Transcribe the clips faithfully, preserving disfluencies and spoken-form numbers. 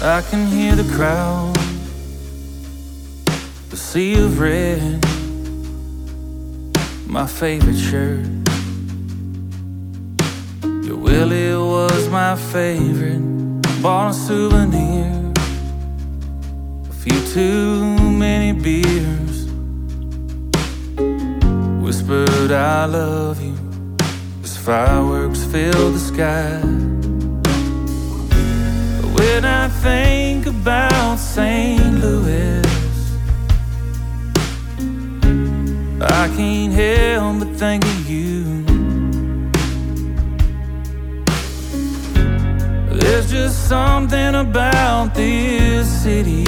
I can hear the crowd, the sea of red, my favorite shirt. Your Willie was my favorite. Bought a souvenir, a few too many beers. Whispered I love you as fireworks fill the sky. But when I think about Saint Louis, I can't help but think of you. There's just something about this city.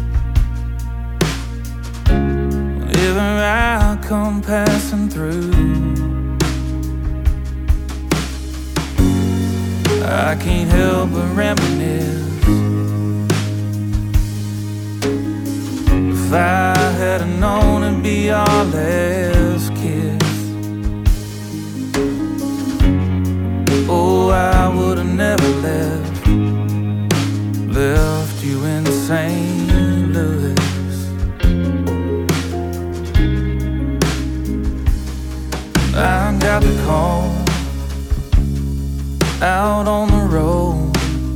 Whenever I come passing through, I can't help but reminisce. If I had known it'd be our last kiss, oh, I would've never left, left you in Saint Louis. I got the call out on the road,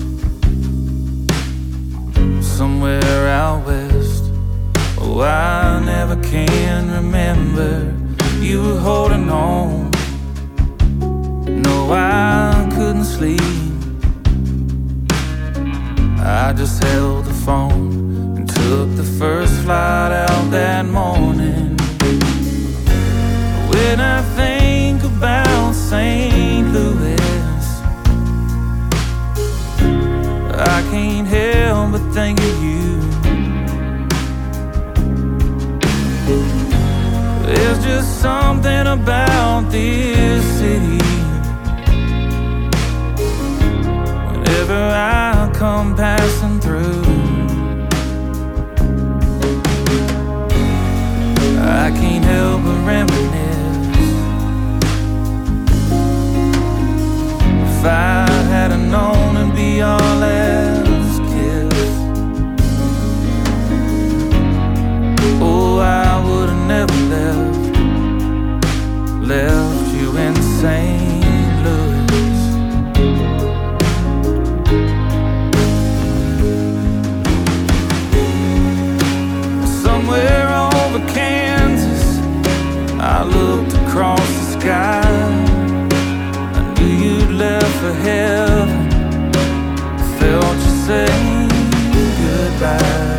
somewhere out west. Oh, I never can remember. You were holding on. No, I couldn't sleep. I just held the phone and took the first flight out that morning. When I think about Saint Louis, I can't help but think of you. There's just something about this city. Whenever I come passing through, I can't help but reminisce. If I had known it'd be our last kiss, oh, I would've never left, left you in Saint Louis. Somewhere over Kansas, I looked across the sky. I knew you'd left for heaven, felt you say goodbye.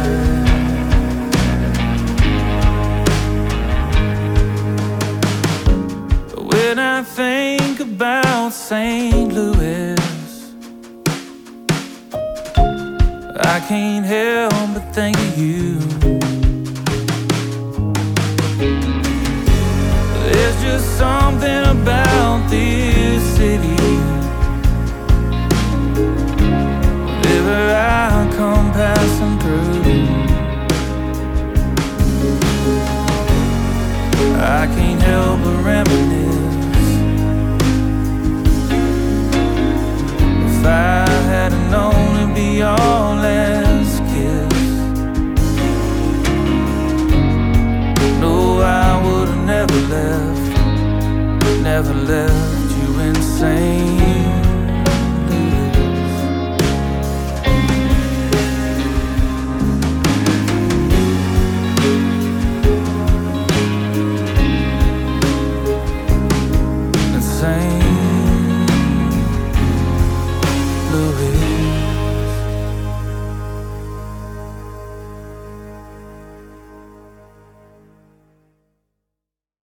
When I think about Saint Louis, I can't help but think of you. There's just something about this city.